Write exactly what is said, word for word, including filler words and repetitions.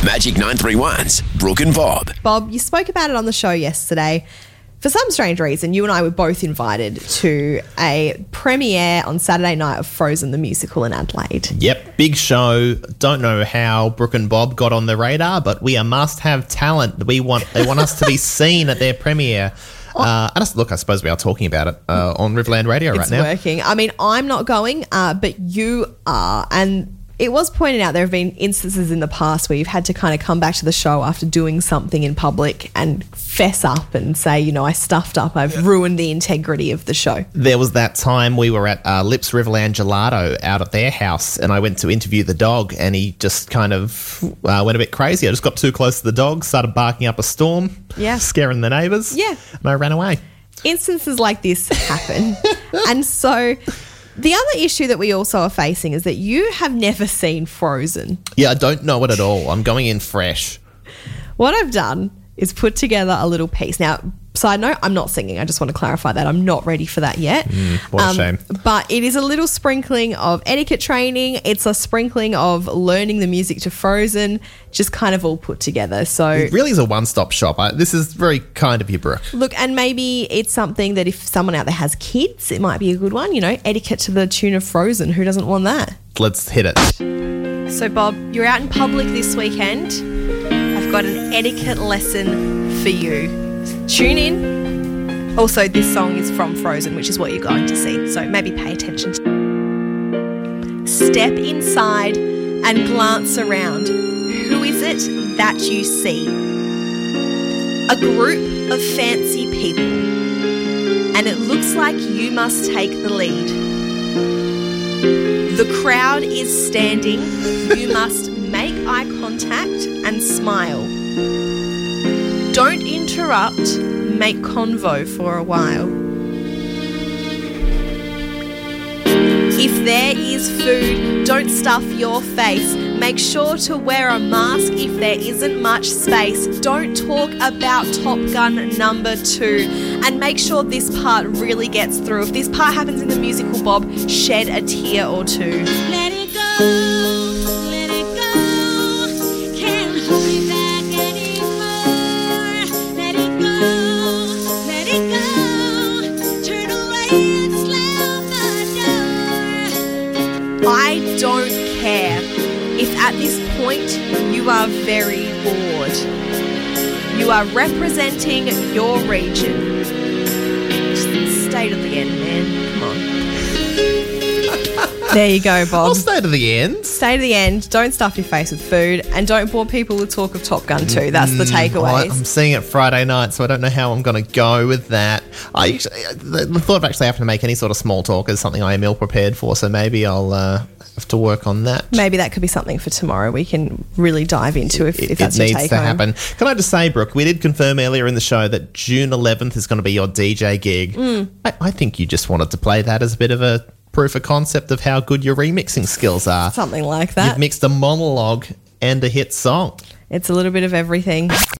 Magic nine three one's Brooke and Bob. Bob, you spoke about it on the show yesterday. For some strange reason, you and I were both invited to a premiere on Saturday night of Frozen the Musical in Adelaide. Yep, big show. Don't know how Brooke and Bob got on the radar, but we are must-have talent. We want They want us to be seen at their premiere. Uh, and look, I suppose we are talking about it uh, on Riverland Radio right it's now. It's working. I mean, I'm not going, uh, but you are. And it was pointed out there have been instances in the past where you've had to kind of come back to the show after doing something in public and fess up and say, you know, I stuffed up, I've ruined the integrity of the show. There was that time we were at uh, Lips Riverland Gelato out at their house, and I went to interview the dog, and he just kind of uh, went a bit crazy. I just got too close to the dog, started barking up a storm, yeah, scaring the neighbours, yeah, and I ran away. Instances like this happen. And so the other issue that we also are facing is that you have never seen Frozen. Yeah, I don't know it at all. I'm going in fresh. What I've done is put together a little piece. Now, side note, I'm not singing. I just want to clarify that. I'm not ready for that yet. Mm, what a um, shame. But it is a little sprinkling of etiquette training. It's a sprinkling of learning the music to Frozen, just kind of all put together. So It really is a one-stop shop. I, this is very kind of you, Brooke. look, and maybe it's something that if someone out there has kids, it might be a good one. You know, etiquette to the tune of Frozen. Who doesn't want that? Let's hit it. So, Bob, you're out in public this weekend. I've got an etiquette lesson for you. Tune in. Also, this song is from Frozen, which is what you're going to see. So maybe pay attention. Step inside and glance around. Who is it that you see? A group of fancy people. And it looks like you must take the lead. The crowd is standing. You must make eye contact and smile. Don't interrupt. Make convo for a while. If there is food, don't stuff your face. Make sure to wear a mask if there isn't much space. Don't talk about Top Gun number two. And make sure this part really gets through. If this part happens in the musical, Bob, shed a tear or two. Let it go. I don't care if at this point you are very bored. You are representing your region. Just stay to the end, man. Come on. There you go, Bob. I'll stay to the end. Stay to the end. Don't stuff your face with food, and don't bore people with talk of Top Gun two. That's the takeaways. I'm seeing it Friday night, so I don't know how I'm going to go with that. I actually, the, the thought of actually having to make any sort of small talk is something I am ill prepared for, so maybe I'll uh, have to work on that. Maybe that could be something for tomorrow we can really dive into if, It, if that's it your needs take to home. happen. Can I just say, Brooke, we did confirm earlier in the show that June eleventh is going to be your D J gig. Mm. I, I think you just wanted to play that as a bit of a proof of concept of how good your remixing skills are. Something like that. You've mixed a monologue and a hit song. It's a little bit of everything.